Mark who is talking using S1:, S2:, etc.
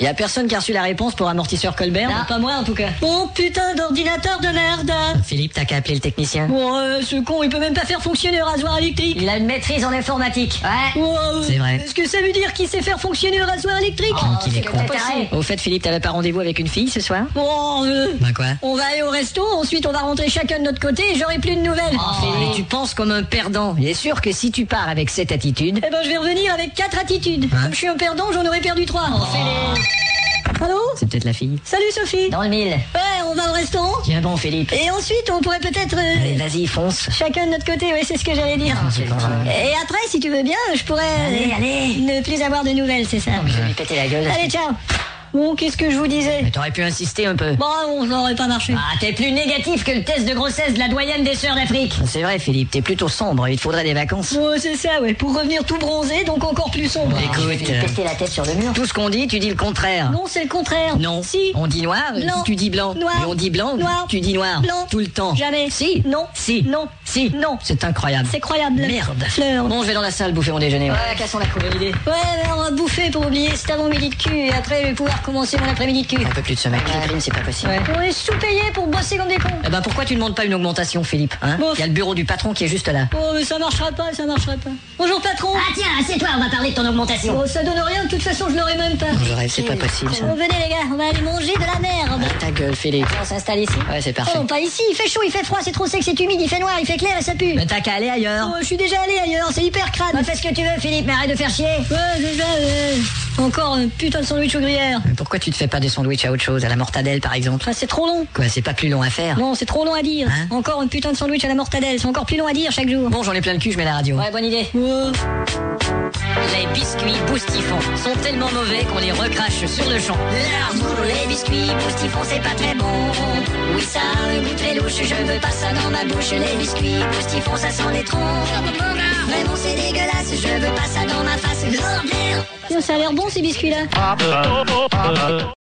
S1: Y a personne qui a reçu la réponse pour amortisseur Colbert?
S2: Non, pas moi en tout cas.
S3: Oh putain d'ordinateur de merde.
S1: Philippe, t'as qu'à appeler le technicien.
S3: Oh, ce con, il peut même pas faire fonctionner le rasoir électrique.
S2: Il a une maîtrise en informatique. Ouais.
S3: Oh,
S1: C'est vrai.
S3: Est-ce que ça veut dire qu'il sait faire fonctionner le rasoir électrique?
S1: Qu'il est
S2: c'est
S1: con.
S2: peut-être arrêt.
S1: Au fait, Philippe, t'avais pas rendez-vous avec une fille ce soir?
S3: Bon,
S1: Bah quoi?
S3: on va aller au resto, ensuite on va rentrer chacun de notre côté et j'aurai plus de nouvelles.
S1: Mais tu penses comme un perdant. Il est sûr que si tu pars avec cette attitude...
S3: Eh ben je vais revenir avec 4 attitudes. Comme je suis un perdant, j'en aurais perdu 3. Allô?
S1: C'est peut-être la fille.
S3: Salut Sophie.
S2: Dans le mille.
S3: Ouais, on va au restaurant.
S1: Tiens bon, Philippe.
S3: Et ensuite on pourrait peut-être...
S1: Allez, vas-y, fonce.
S3: chacun de notre côté, ouais, c'est ce que j'allais dire. Et après, si tu veux bien, je pourrais...
S2: Allez.
S3: ne plus avoir de nouvelles, c'est ça.
S2: Je vais lui péter la gueule.
S3: Allez, ciao. Bon, qu'est-ce que je vous disais?
S1: Mais t'aurais pu insister un peu.
S3: Bon, ça n'aurait pas marché.
S2: Ah, t'es plus négatif que le test de grossesse de la doyenne des sœurs d'Afrique.
S1: C'est vrai, Philippe, t'es plutôt sombre. Il te faudrait des vacances.
S3: Oh, c'est ça, ouais, pour revenir tout bronzé, donc encore plus sombre.
S1: Écoute,
S2: Je vais lui péter la tête sur le mur.
S1: tout ce qu'on dit, tu dis le contraire.
S3: Non, c'est le contraire.
S1: Non.
S3: Si.
S1: On dit noir,
S3: Blanc.
S1: tu dis blanc.
S3: Noir.
S1: Et on dit blanc,
S3: Noir.
S1: tu dis noir.
S3: Blanc.
S1: Tout le temps.
S3: Jamais.
S1: Si.
S3: Non.
S1: Si.
S3: Non.
S1: Si.
S3: Non.
S1: C'est incroyable.
S3: C'est croyable.
S1: Merde.
S3: Fleur.
S1: Bon, je vais dans la salle bouffer mon déjeuner.
S2: Ouais, cassons la coupe.
S1: idée.
S3: Ouais, mais on va bouffer pour oublier cet avant-midi de cul et après je vais pouvoir commencer mon après-midi de cul.
S1: Un peu plus de ce mec. Crime, c'est pas possible.
S3: Ouais. On est sous-payés pour bosser comme des cons.
S1: Eh ben pourquoi tu demandes pas une augmentation, Philippe, hein?
S3: Bon.
S1: Il y a le bureau du patron qui est juste là.
S3: Oh, mais ça marchera pas, ça marchera pas. Bonjour patron.
S2: Ah tiens, assieds-toi, on va parler de ton augmentation.
S3: Oh, ça donne rien, de toute façon je l'aurai même pas.
S1: Je rêve, c'est pas possible ça.
S3: Bon, venez les gars, on va aller manger de la merde.
S1: Ta gueule, Philippe.
S2: On s'installe ici.
S1: Ouais, c'est parfait.
S3: Oh, pas ici, il fait chaud, il fait froid, c'est trop sec, c'est humide, il fait noir, il fait clair et ça pue.
S1: Mais t'as qu'à aller ailleurs.
S3: Oh, je suis déjà allé ailleurs, c'est hyper crade.
S2: Bah, fais ce que tu veux, Philippe, mais arrête de faire chier.
S3: Ouais, déjà, encore un putain de sandwich aux gruyères.
S1: Mais pourquoi tu te fais pas des sandwichs à autre chose, à la mortadelle par exemple?
S3: Ah, c'est trop long.
S1: Quoi, c'est pas plus long à faire?
S3: Non, c'est trop long à dire.
S1: Hein?
S3: Encore un putain de sandwich à la mortadelle, c'est encore plus long à dire chaque jour.
S1: Bon, j'en ai plein le cul, je mets la radio.
S2: Ouais, bonne idée.
S3: Oh.
S1: Les biscuits boustifons sont tellement mauvais qu'on les recrache sur le champ.
S2: Les biscuits boustifons, c'est pas très bon. Oui, ça a un goût très louche, je veux pas ça dans ma bouche. Les biscuits boustifons, ça sent les troncs. Vraiment, c'est dégueulasse, je veux pas ça dans ma face.
S3: Tiens, ça a l'air bon ces biscuits là.